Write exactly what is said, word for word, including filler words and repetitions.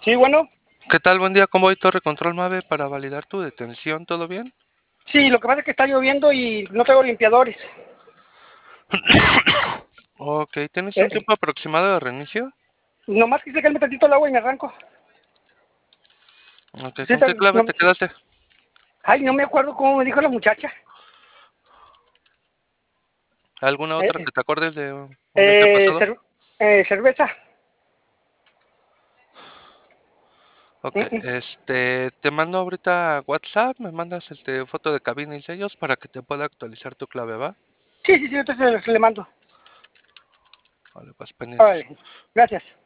Sí, bueno. ¿Qué tal? Buen día, ¿cómo voy? Torre Control nueve para validar tu detención, ¿todo bien? Sí, lo que pasa es que está lloviendo y no tengo limpiadores. Ok, ¿tienes un Eh, tiempo aproximado de reinicio? nomás que se calme tantito el agua y me arranco. Ok, Sí, ¿con está- qué clave no- te quedaste? ay, no me acuerdo cómo me dijo la muchacha. ¿Alguna Eh, otra que te acuerdes de un un día eh, pasado? cer- eh, cerveza. Ok, Mm, mm. este, te mando ahorita WhatsApp, me mandas este foto de cabina y sellos para que te pueda actualizar tu clave, ¿va? Sí, sí, sí, entonces le mando. Vale, pues pendientes. Órale, gracias.